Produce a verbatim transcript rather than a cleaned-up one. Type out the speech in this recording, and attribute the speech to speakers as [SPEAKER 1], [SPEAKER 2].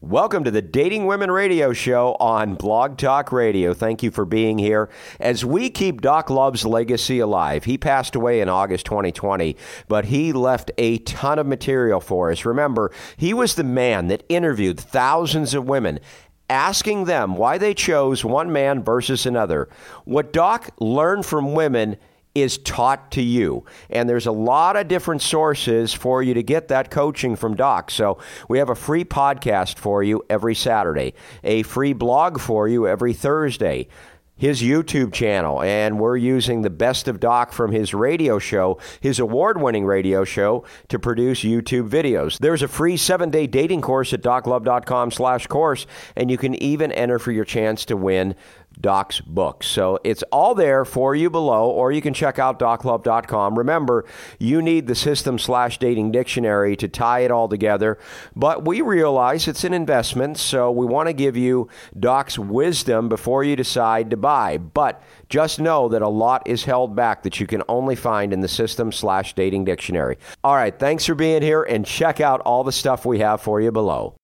[SPEAKER 1] Welcome to the Dating Women Radio Show on Blog Talk Radio. Thank you for being here as we keep Doc Love's legacy alive. He passed away in August twenty twenty, but he left a ton of material for us. Remember, he was the man that interviewed thousands of women, asking them why they chose one man versus another. What Doc learned from women is taught to you. And there's a lot of different sources for you to get that coaching from Doc. So we have a free podcast for you every Saturday, a free blog for you every Thursday, his YouTube channel, and we're using the best of Doc from his radio show, his award-winning radio show, to produce YouTube videos. There's a free seven-day dating course at doclove.com slash course, and you can even enter for your chance to win Doc's book. So it's all there for you below, or you can check out doclove dot com. Remember, you need the system slash dating dictionary to tie it all together, but we realize it's an investment, so we want to give you Doc's wisdom before you decide to buy. But just know that a lot is held back that you can only find in the system slash dating dictionary. All right, thanks for being here, and check out all the stuff we have for you below.